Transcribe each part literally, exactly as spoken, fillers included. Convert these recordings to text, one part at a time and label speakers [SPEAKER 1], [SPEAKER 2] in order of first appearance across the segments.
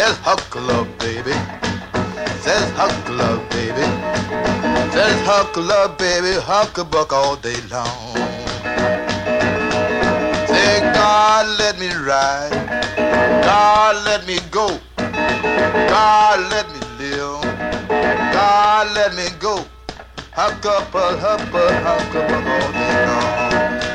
[SPEAKER 1] Says huckle up, baby. Says huckle up, baby. Says huckle up, baby. Hucklebuck all day long. Say, God, let me ride. God, let me go. God, let me live. God, let me go. Hucklebuck, hucklebuck, hucklebuck all day long.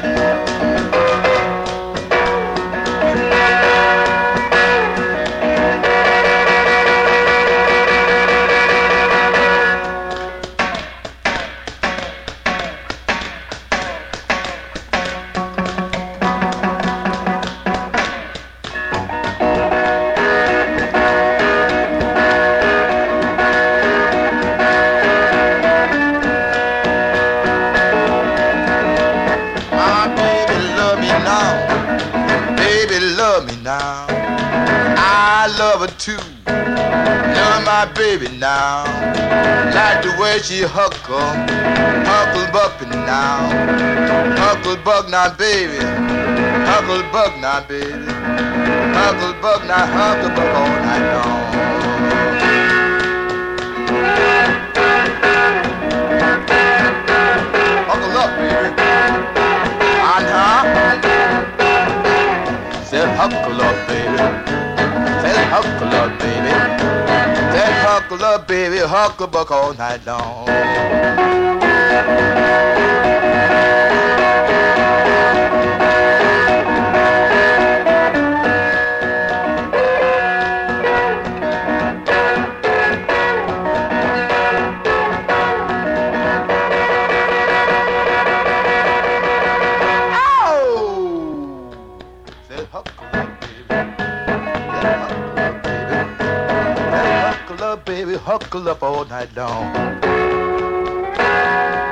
[SPEAKER 1] Now, I love her too. Love my baby now. Like the way she huckle, hucklebuck now. Hucklebuck now, baby. Hucklebuck now, baby. Hucklebuck now, hucklebuck all night long. Huckle up, baby. Uh-huh. Said huckle up, baby. Said huckle up, baby. Said huckle up, baby. Hucklebuck all night long. Baby, huckle up all night long.